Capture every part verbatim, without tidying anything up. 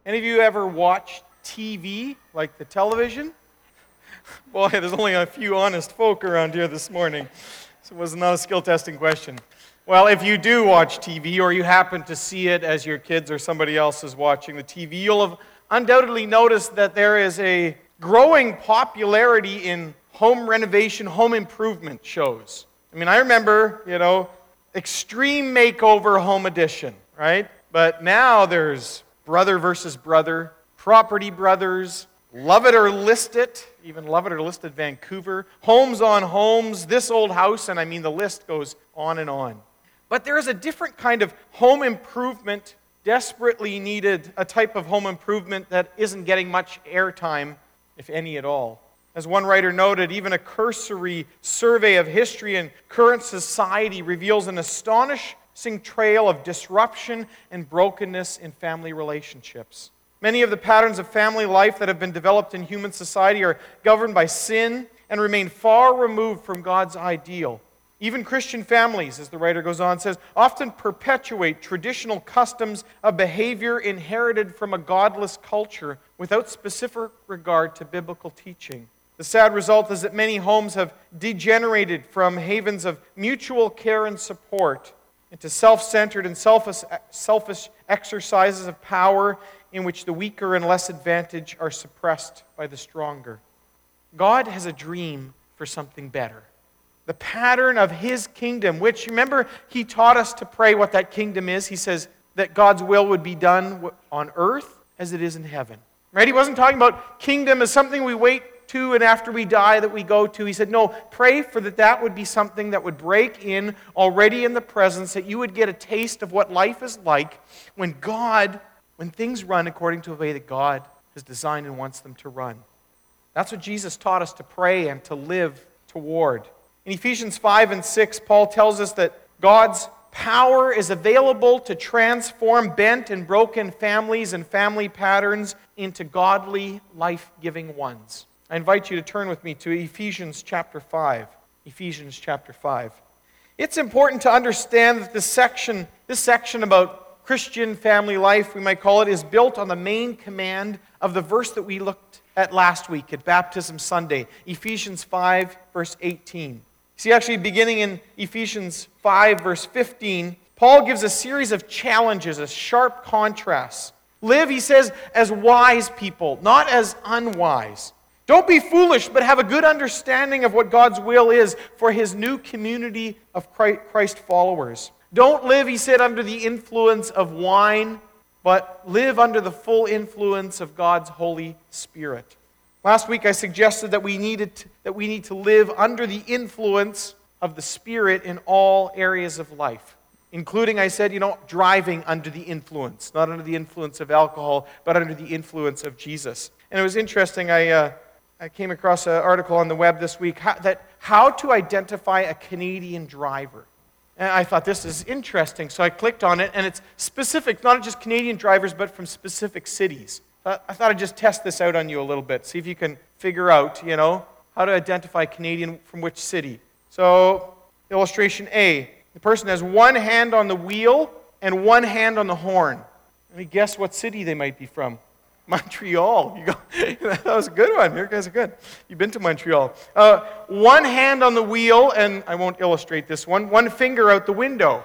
Any of you ever watched T V, like the television? Boy, there's only a few honest folk around here this morning, so it was not a skill testing question. Well, if you do watch T V, or you happen to see it as your kids or somebody else is watching the T V, you'll have undoubtedly noticed that there is a growing popularity in home renovation, home improvement shows. I mean, I remember, you know, Extreme Makeover Home Edition, right? But now there's Brother versus Brother, Property Brothers, Love It or List It, even Love It or List It Vancouver, Homes on Homes, This Old House, and I mean the list goes on and on. But there is a different kind of home improvement, desperately needed, a type of home improvement that isn't getting much airtime, if any at all. As one writer noted, even a cursory survey of history and current society reveals an astonishing trail of disruption and brokenness in family relationships. Many of the patterns of family life that have been developed in human society are governed by sin and remain far removed from God's ideal. Even Christian families, as the writer goes on, says, often perpetuate traditional customs of behavior inherited from a godless culture without specific regard to biblical teaching. The sad result is that many homes have degenerated from havens of mutual care and support into self-centered and selfish, selfish exercises of power in which the weaker and less advantaged are suppressed by the stronger. God has a dream for something better. The pattern of His kingdom, which, remember, He taught us to pray what that kingdom is. He says that God's will would be done on earth as it is in heaven. Right? He wasn't talking about kingdom as something we wait to and after we die that we go to. He said, no, pray for that that would be something that would break in already in the presence, that you would get a taste of what life is like when God, when things run according to the way that God has designed and wants them to run. That's what Jesus taught us to pray and to live toward. In Ephesians five and six, Paul tells us that God's power is available to transform bent and broken families and family patterns into godly, life-giving ones. I invite you to turn with me to Ephesians chapter five. Ephesians chapter five. It's important to understand that this section, this section about Christian family life, we might call it, is built on the main command of the verse that we looked at last week at Baptism Sunday, Ephesians five, verse eighteen. See, actually, beginning in Ephesians five, verse fifteen, Paul gives a series of challenges, a sharp contrasts. Live, he says, as wise people, not as unwise. Don't be foolish, but have a good understanding of what God's will is for His new community of Christ followers. Don't live, he said, under the influence of wine, but live under the full influence of God's Holy Spirit. Last week I suggested that we needed to, that we need to live under the influence of the Spirit in all areas of life, including, I said, you know, driving under the influence, not under the influence of alcohol, but under the influence of Jesus. And it was interesting, I uh, I came across an article on the web this week how, that how to identify a Canadian driver. And I thought, this is interesting, so I clicked on it, and it's specific, not just Canadian drivers, but from specific cities. I thought I'd just test this out on you a little bit, see if you can figure out, you know, how to identify Canadian from which city. So, illustration A, the person has one hand on the wheel and one hand on the horn. Let me guess what city they might be from. Montreal. You go, that was a good one. You guys are good. You've been to Montreal. Uh, one hand on the wheel, and I won't illustrate this one, one finger out the window.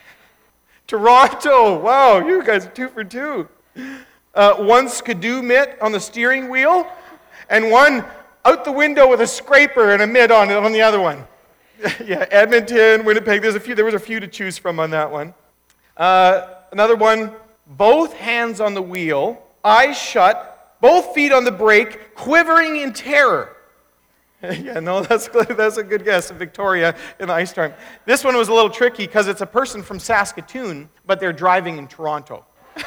Toronto. Wow, you guys are two for two. Uh, one skidoo mitt on the steering wheel, and one out the window with a scraper and a mitt on it on the other one. Yeah, Edmonton, Winnipeg. There's a few. There was a few to choose from on that one. Uh, another one. Both hands on the wheel, eyes shut, both feet on the brake, quivering in terror. Yeah, no, that's that's a good guess. Victoria in the ice storm. This one was a little tricky because it's a person from Saskatoon, but they're driving in Toronto.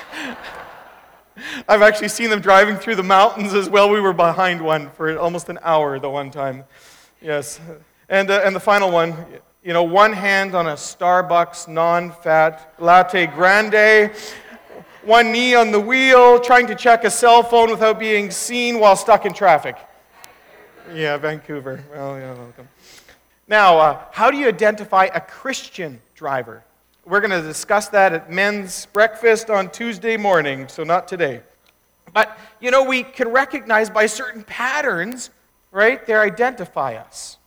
I've actually seen them driving through the mountains as well. We were behind one for almost an hour the one time. Yes. And uh, and the final one, you know, one hand on a Starbucks non-fat latte grande, one knee on the wheel, trying to check a cell phone without being seen while stuck in traffic. Yeah, Vancouver. Well, yeah, welcome. Now, uh, how do you identify a Christian driver? We're going to discuss that at men's breakfast on Tuesday morning, so not today. But, you know, we can recognize by certain patterns, right, they identify us.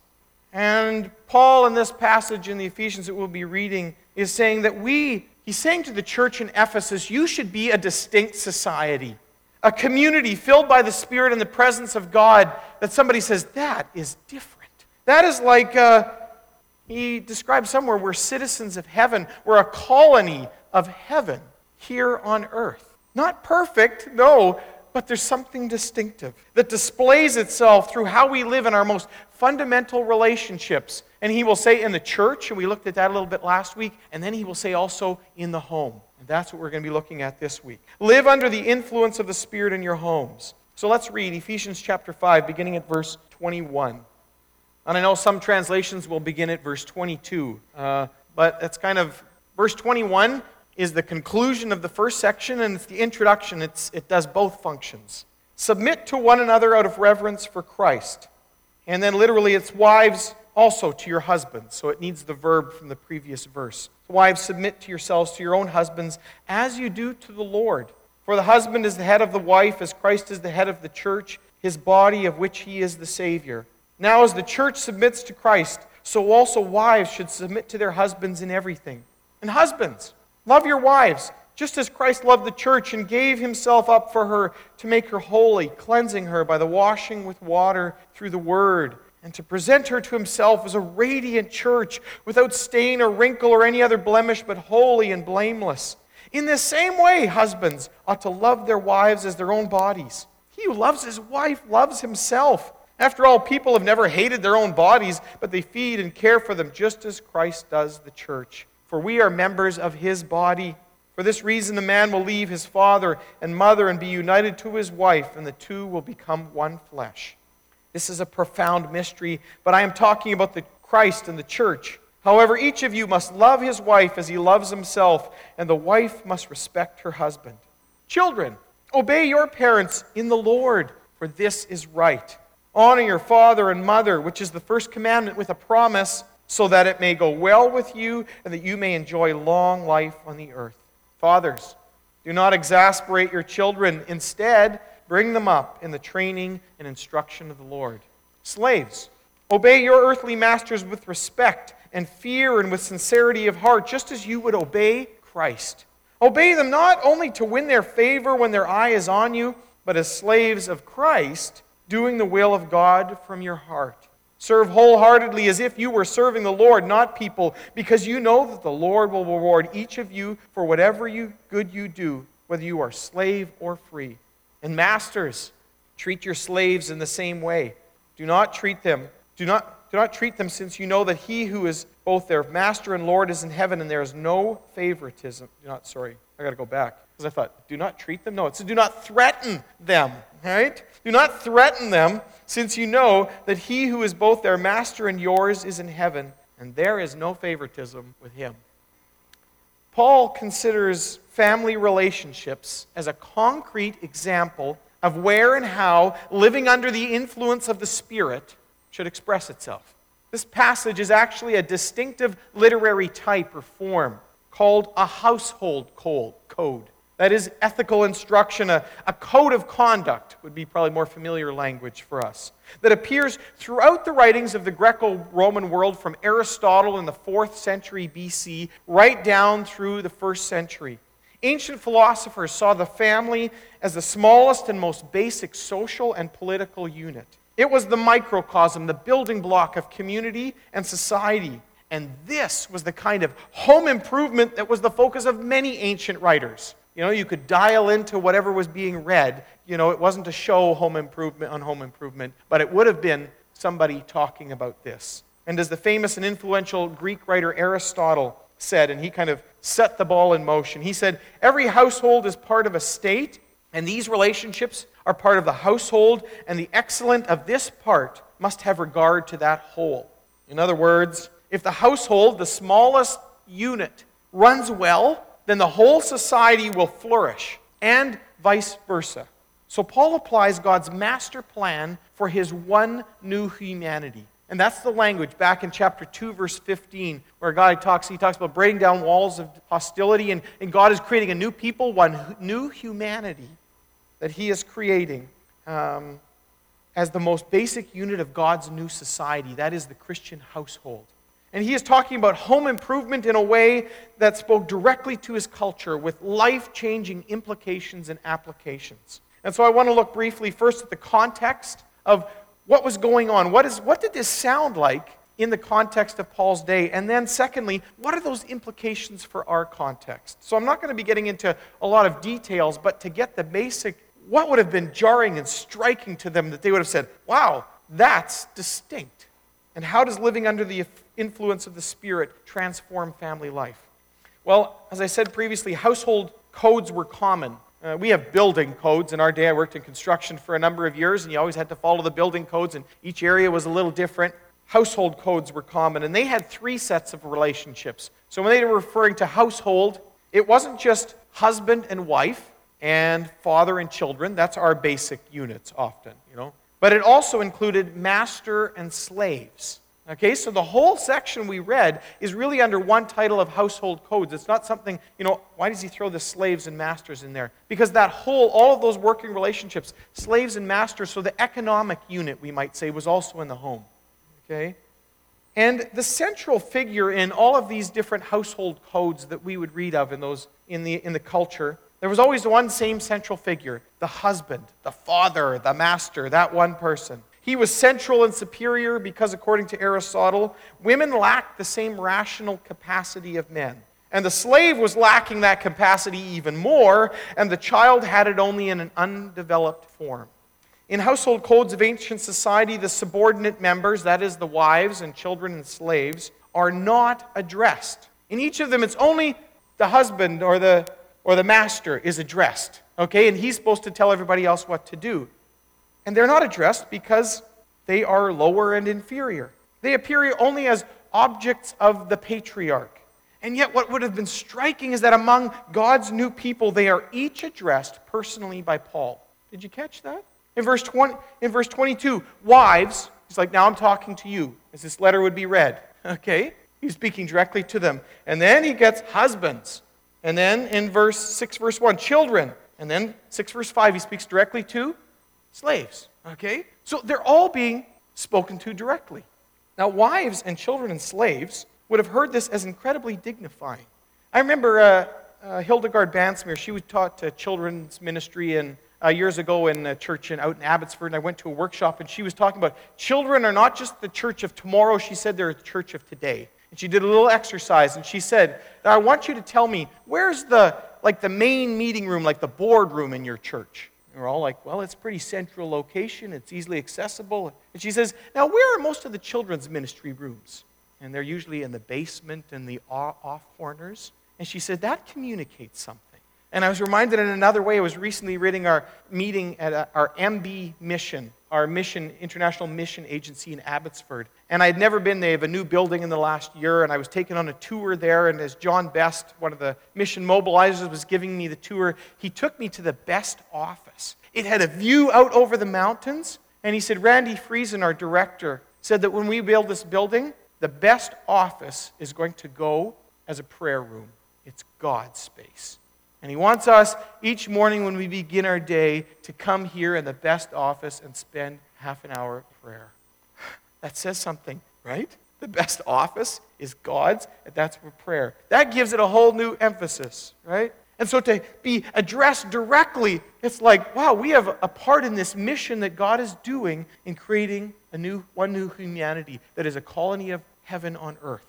And Paul, in this passage in the Ephesians that we'll be reading, is saying that we, he's saying to the church in Ephesus, you should be a distinct society, a community filled by the Spirit and the presence of God, that somebody says, that is different. That is like, uh, he describes somewhere, we're citizens of heaven. We're a colony of heaven here on earth. Not perfect, no, but there's something distinctive that displays itself through how we live in our most fundamental relationships. And he will say in the church, and we looked at that a little bit last week, and then he will say also in the home. And that's what we're going to be looking at this week. Live under the influence of the Spirit in your homes. So let's read Ephesians chapter five, beginning at verse twenty-one. And I know some translations will begin at verse twenty-two, uh, but that's kind of, verse twenty-one is the conclusion of the first section, and it's the introduction. It's, it does both functions. Submit to one another out of reverence for Christ. And then literally it's wives also to your husbands. So it needs the verb from the previous verse. Wives, submit to yourselves to your own husbands as you do to the Lord. For the husband is the head of the wife, as Christ is the head of the church, his body, of which he is the Savior. Now as the church submits to Christ, so also wives should submit to their husbands in everything. And husbands, love your wives, just as Christ loved the church and gave himself up for her to make her holy, cleansing her by the washing with water through the word, and to present her to himself as a radiant church, without stain or wrinkle or any other blemish, but holy and blameless. In this same way, husbands ought to love their wives as their own bodies. He who loves his wife loves himself. After all, people have never hated their own bodies, but they feed and care for them just as Christ does the church. For we are members of his body. For this reason, a man will leave his father and mother and be united to his wife, and the two will become one flesh. This is a profound mystery, but I am talking about the Christ and the church. However, each of you must love his wife as he loves himself, and the wife must respect her husband. Children, obey your parents in the Lord, for this is right. Honor your father and mother, which is the first commandment with a promise, so that it may go well with you and that you may enjoy long life on the earth. Fathers, do not exasperate your children. Instead, bring them up in the training and instruction of the Lord. Slaves, obey your earthly masters with respect and fear and with sincerity of heart, just as you would obey Christ. Obey them not only to win their favor when their eye is on you, but as slaves of Christ, doing the will of God from your heart. Serve wholeheartedly as if you were serving the Lord, not people, because you know that the Lord will reward each of you for whatever you, good you do, whether you are slave or free. And masters, treat your slaves in the same way. Do not treat them, do not, do not treat them, since you know that he who is both their master and Lord is in heaven, and there is no favoritism. Do not, sorry, I got to go back, because I thought, do not treat them? No, it says do not threaten them, right? Do not threaten them, since you know that he who is both their master and yours is in heaven, and there is no favoritism with him. Paul considers family relationships as a concrete example of where and how living under the influence of the Spirit should express itself. This passage is actually a distinctive literary type or form called a household code. That is ethical instruction, a, a code of conduct would be probably more familiar language for us, that appears throughout the writings of the Greco-Roman world from Aristotle in the fourth century B C right down through the first century. Ancient philosophers saw the family as the smallest and most basic social and political unit. It was the microcosm, the building block of community and society. And this was the kind of home improvement that was the focus of many ancient writers. You know, you could dial into whatever was being read. You know, it wasn't a show home improvement on home improvement, but it would have been somebody talking about this. And as the famous and influential Greek writer Aristotle said, and he kind of set the ball in motion, he said, every household is part of a state, and these relationships are part of the household, and the excellent of this part must have regard to that whole. In other words, if the household, the smallest unit, runs well, then the whole society will flourish, and vice versa. So Paul applies God's master plan for his one new humanity. And that's the language back in chapter two, verse fifteen, where God talks, he talks about breaking down walls of hostility, and, and God is creating a new people, one new humanity. that he is creating um, as the most basic unit of God's new society. That is the Christian household. And he is talking about home improvement in a way that spoke directly to his culture with life-changing implications and applications. And so I want to look briefly first at the context of what was going on. What is, what did this sound like in the context of Paul's day? And then secondly, what are those implications for our context? So I'm not going to be getting into a lot of details, but to get the basic, what would have been jarring and striking to them that they would have said, wow, that's distinct. And how does living under the influence of the Spirit transform family life? Well, as I said previously, household codes were common. Uh, we have building codes. In our day, I worked in construction for a number of years, and you always had to follow the building codes, and each area was a little different. Household codes were common, and they had three sets of relationships. So when they were referring to household, it wasn't just husband and wife and father and children. That's our basic units often, you know. But it also included master and slaves. Okay, so the whole section we read is really under one title of household codes. It's not something, you know, why does he throw the slaves and masters in there? Because that whole, all of those working relationships, slaves and masters, so the economic unit, we might say, was also in the home. Okay? And the central figure in all of these different household codes that we would read of in those in the in the culture, there was always one same central figure, the husband, the father, the master, that one person. He was central and superior because, according to Aristotle, women lacked the same rational capacity of men. And the slave was lacking that capacity even more, and the child had it only in an undeveloped form. In household codes of ancient society, the subordinate members, that is the wives and children and slaves, are not addressed. In each of them, it's only the husband or the, or the master is addressed, okay? And he's supposed to tell everybody else what to do. And they're not addressed because they are lower and inferior. They appear only as objects of the patriarch. And yet what would have been striking is that among God's new people, they are each addressed personally by Paul. Did you catch that? In verse twenty, in verse twenty-two, wives, he's like, now I'm talking to you, as this letter would be read. Okay? He's speaking directly to them. And then he gets husbands. And then in verse six, verse one, children. And then six, verse five, he speaks directly to slaves. Okay? So they're all being spoken to directly. Now, wives and children and slaves would have heard this as incredibly dignifying. I remember uh, uh, Hildegard Bansmere. She was taught uh, children's ministry in Uh, years ago in a church in, out in Abbotsford, and I went to a workshop, and she was talking about children are not just the church of tomorrow. She said they're the church of today. And she did a little exercise, and she said, I want you to tell me, where's the like the main meeting room, like the boardroom in your church? And we're all like, well, it's a pretty central location. It's easily accessible. And she says, now, where are most of the children's ministry rooms? And they're usually in the basement and the off corners. And she said, that communicates something. And I was reminded in another way. I was recently reading our meeting at a, our M B mission, our mission, International Mission Agency in Abbotsford. And I had never been. They have a new building in the last year, and I was taken on a tour there. And as John Best, one of the mission mobilizers, was giving me the tour, he took me to the best office. It had a view out over the mountains. And he said, Randy Friesen, our director, said that when we build this building, the best office is going to go as a prayer room. It's God's space. And he wants us each morning when we begin our day to come here in the best office and spend half an hour of prayer. That says something, right? The best office is God's, and that's for prayer. That gives it a whole new emphasis, right? And so to be addressed directly, it's like, wow, we have a part in this mission that God is doing in creating a new, one new humanity that is a colony of heaven on earth.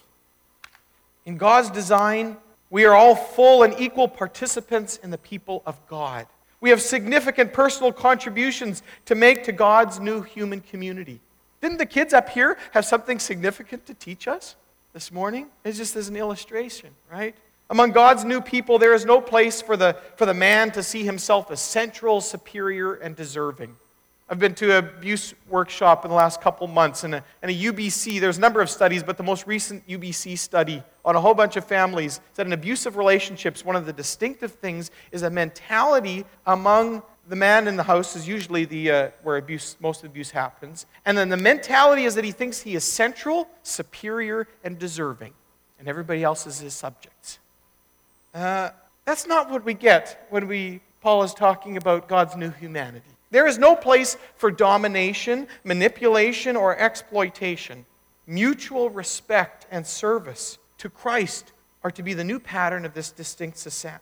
In God's design, we are all full and equal participants in the people of God. We have significant personal contributions to make to God's new human community. Didn't the kids up here have something significant to teach us this morning? It's just as an illustration, right? Among God's new people, there is no place for the, for the man to see himself as central, superior, and deserving. I've been to an abuse workshop in the last couple months, and a, and a U B C, there's a number of studies, but the most recent U B C study on a whole bunch of families said in abusive relationships, one of the distinctive things is a mentality among the man in the house is usually the uh, where abuse, most of abuse happens, and then the mentality is that he thinks he is central, superior, and deserving, and everybody else is his subjects. Uh, that's not what we get when we Paul is talking about God's new humanity. There is no place for domination, manipulation, or exploitation. Mutual respect and service to Christ are to be the new pattern of this distinct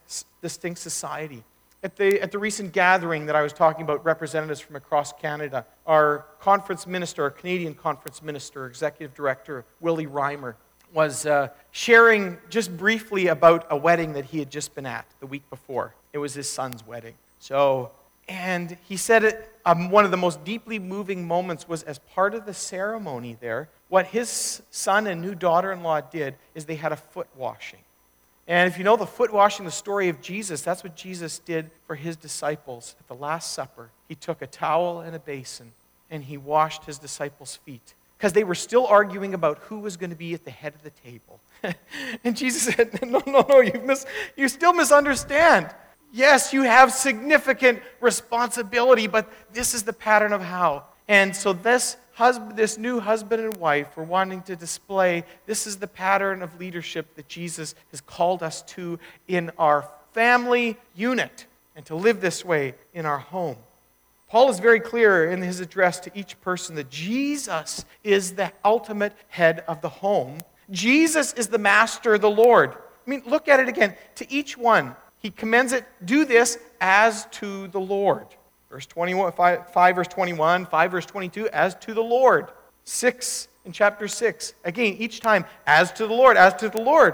society. At the, at the recent gathering that I was talking about, representatives from across Canada, our conference minister, our Canadian conference minister, executive director, Willie Reimer, was uh, sharing just briefly about a wedding that he had just been at the week before. It was his son's wedding. So, and he said it, um, one of the most deeply moving moments was as part of the ceremony there, what his son and new daughter-in-law did is they had a foot washing. And if you know the foot washing, the story of Jesus, that's what Jesus did for his disciples at the Last Supper. He took a towel and a basin, and he washed his disciples' feet, because they were still arguing about who was going to be at the head of the table. And Jesus said, no, no, no, you, mis- you still misunderstand. Yes, you have significant responsibility, but this is the pattern of how. And so this husband, this new husband and wife were wanting to display, this is the pattern of leadership that Jesus has called us to in our family unit, and to live this way in our home. Paul is very clear in his address to each person that Jesus is the ultimate head of the home. Jesus is the master, the Lord. I mean, look at it again. To each one, he commends it, do this as to the Lord. Verse twenty-one, five, five verse twenty-one, five verse twenty-two, as to the Lord. six in chapter six. Again, each time, as to the Lord, as to the Lord.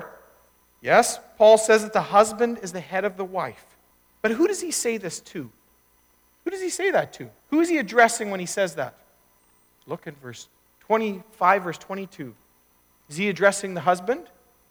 Yes, Paul says that the husband is the head of the wife. But who does he say this to? Who does he say that to? Who is he addressing when he says that? Look at verse twenty-five, verse twenty-two. Is he addressing the husband?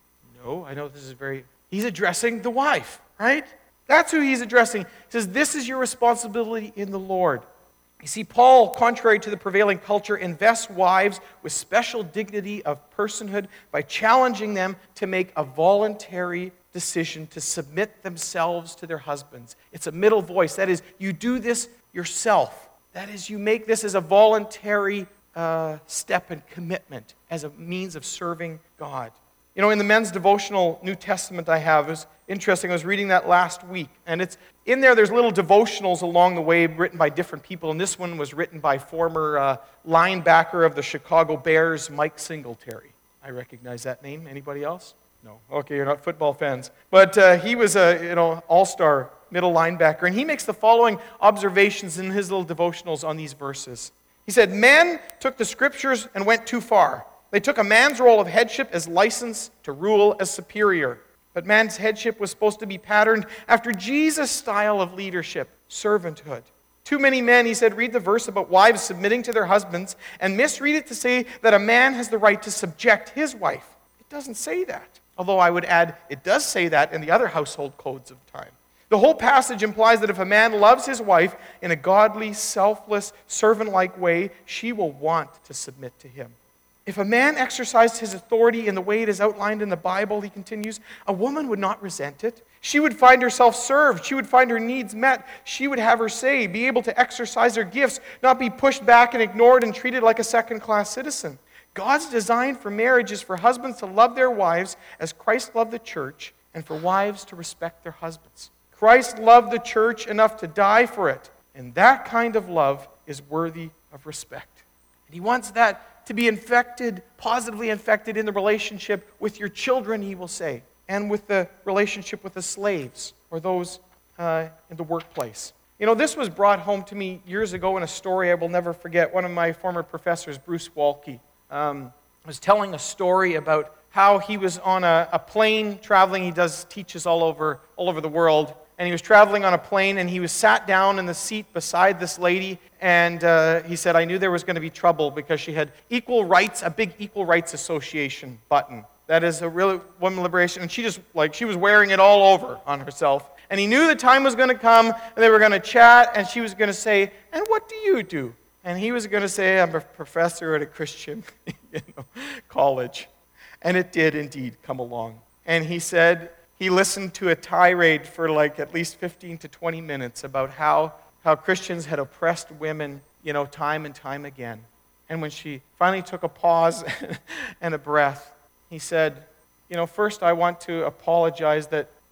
No, I know this is very... He's addressing the wife, right? That's who he's addressing. He says, this is your responsibility in the Lord. You see, Paul, contrary to the prevailing culture, invests wives with special dignity of personhood by challenging them to make a voluntary decision to submit themselves to their husbands. It's a middle voice. That is, you do this yourself. That is, you make this as a voluntary uh, step and commitment as a means of serving God. You know, in the men's devotional New Testament I have, it was interesting. I was reading that last week, and it's in there. There's little devotionals along the way written by different people, and this one was written by former uh, linebacker of the Chicago Bears, Mike Singletary. I recognize that name. Anybody else? No. Okay, you're not football fans. But uh, he was a you know all-star middle linebacker, and he makes the following observations in his little devotionals on these verses. He said, men took the scriptures and went too far. They took a man's role of headship as license to rule as superior. But man's headship was supposed to be patterned after Jesus' style of leadership, servanthood. Too many men, he said, read the verse about wives submitting to their husbands and misread it to say that a man has the right to subject his wife. It doesn't say that. Although I would add, it does say that in the other household codes of the time. The whole passage implies that if a man loves his wife in a godly, selfless, servant-like way, she will want to submit to him. If a man exercised his authority in the way it is outlined in the Bible, he continues, a woman would not resent it. She would find herself served. She would find her needs met. She would have her say, be able to exercise her gifts, not be pushed back and ignored and treated like a second-class citizen. God's design for marriage is for husbands to love their wives as Christ loved the church, and for wives to respect their husbands. Christ loved the church enough to die for it, and that kind of love is worthy of respect. And he wants that to be infected, positively infected in the relationship with your children, he will say, and with the relationship with the slaves or those uh, in the workplace. You know, this was brought home to me years ago in a story I will never forget. One of my former professors, Bruce Walke, um, was telling a story about how he was on a, a plane traveling. He does teaches all over all over the world. And he was traveling on a plane, and he was sat down in the seat beside this lady, and uh, he said, I knew there was going to be trouble because she had equal rights, a big equal rights association button. That is a real women liberation, and she just, like, she was wearing it all over on herself. And he knew the time was going to come, and they were going to chat, and she was going to say, and what do you do? And he was going to say, I'm a professor at a Christian you know, college. And it did indeed come along. And he said, he listened to a tirade for like at least fifteen to twenty minutes about how, how Christians had oppressed women, you know, time and time again. And when she finally took a pause and a breath, he said, you know, first I want to apologize that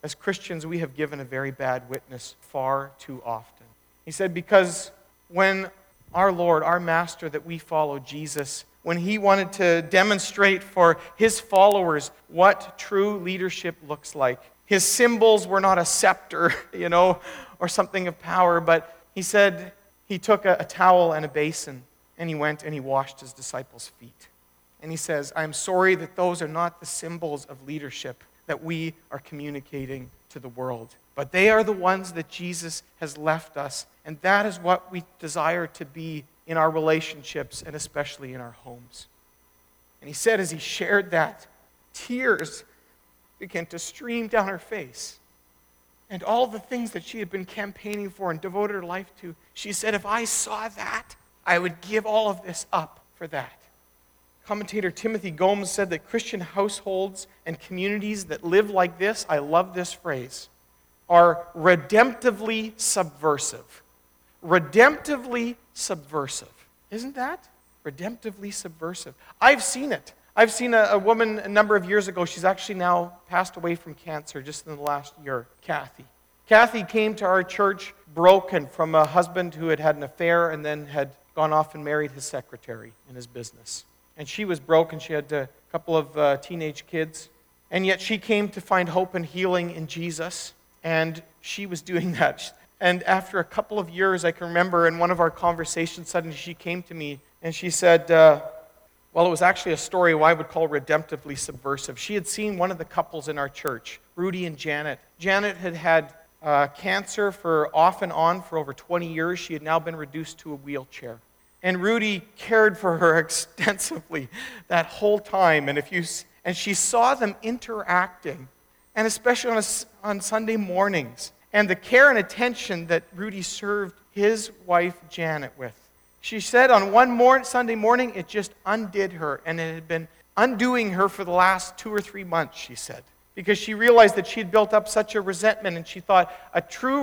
as Christians, we have given a very bad witness far too often. He said, because when our Lord, our Master that we follow, Jesus, when he wanted to demonstrate for his followers what true leadership looks like, his symbols were not a scepter, you know, or something of power, but he said he took a, a towel and a basin, and he went and he washed his disciples' feet. And he says, I'm sorry that those are not the symbols of leadership that we are communicating to the world. But they are the ones that Jesus has left us, and that is what we desire to be in our relationships, and especially in our homes. And he said as he shared that, tears began to stream down her face. And all the things that she had been campaigning for and devoted her life to, she said, if I saw that, I would give all of this up for that. Commentator Timothy Gomes said that Christian households and communities that live like this, I love this phrase, are redemptively subversive. Redemptively subversive. Isn't that? Redemptively subversive. I've seen it. I've seen a, a woman a number of years ago. She's actually now passed away from cancer just in the last year, Kathy. Kathy came to our church broken from a husband who had had an affair and then had gone off and married his secretary in his business. And she was broken. She had a couple of uh, teenage kids. And yet she came to find hope and healing in Jesus. And she was doing that. And after a couple of years, I can remember in one of our conversations, suddenly she came to me and she said, uh, well, it was actually a story I would call redemptively subversive. She had seen one of the couples in our church, Rudy and Janet. Janet had had uh, cancer for off and on for over twenty years. She had now been reduced to a wheelchair. And Rudy cared for her extensively that whole time. And if you and she saw them interacting, and especially on, a, on Sunday mornings, and the care and attention that Rudy served his wife Janet with. She said on one morning, Sunday morning, it just undid her, and it had been undoing her for the last two or three months, she said, because she realized that she had built up such a resentment, and she thought a true